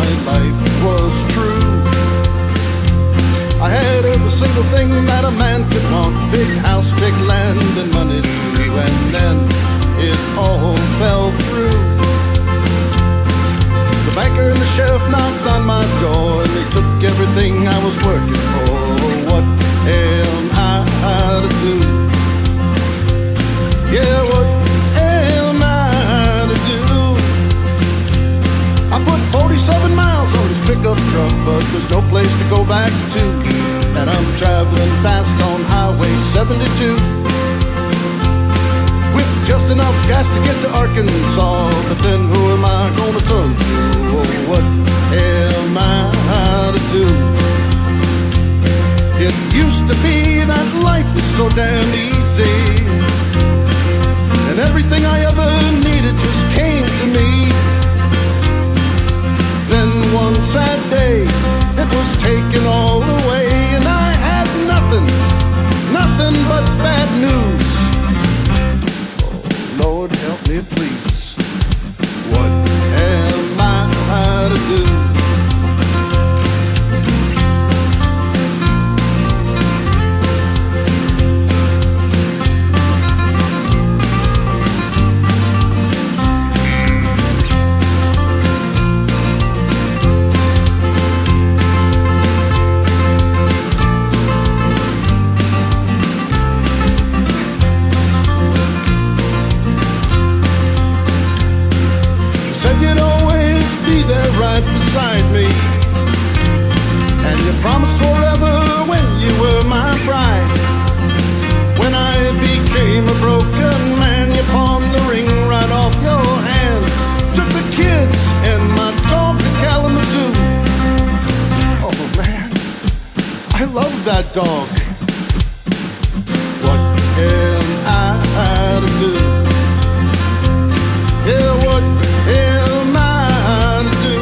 my life was true. I had every single thing that a man could want, big house, big land, and money too. And then it all fell through. The banker and the sheriff knocked on my door, and they took everything I was working for. What am I to do? Yeah, what am I to do? I put 47 miles on this pickup truck, but there's no place to go back to. And I'm traveling fast on Highway 72, with just enough gas to get to Arkansas. But then who am I gonna turn to? Oh, what am I to do? It used to be that life was so damn easy, and everything I ever needed just came to me. Then one sad day, it was taken all away, and I had nothing, nothing but bad news. Oh, Lord, help me please. What am I to do? You'd always be there right beside me, and you promised forever when you were my bride. When I became a broken man, you pawned the ring right off your hand, took the kids and my dog to Kalamazoo. Oh man, I love that dog. What am I to do? Yeah, what am I to do?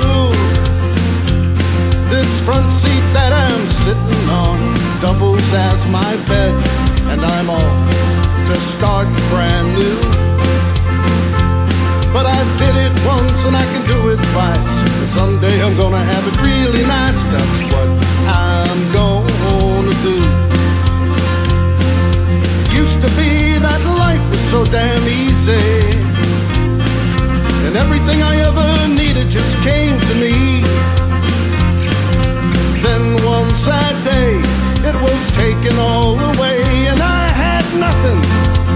This front seat that I'm sitting on doubles as my bed, and I'm off to start brand new. But I did it once and I can do it twice, but someday I'm gonna have it really nice. That's what I'm gonna do. It used to be that life was so damn easy, and everything I ever needed just came to me. Then one sad day, it was taken all away, and I had nothing,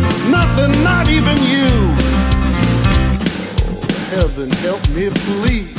nothing, not even you. Oh, heaven help me please.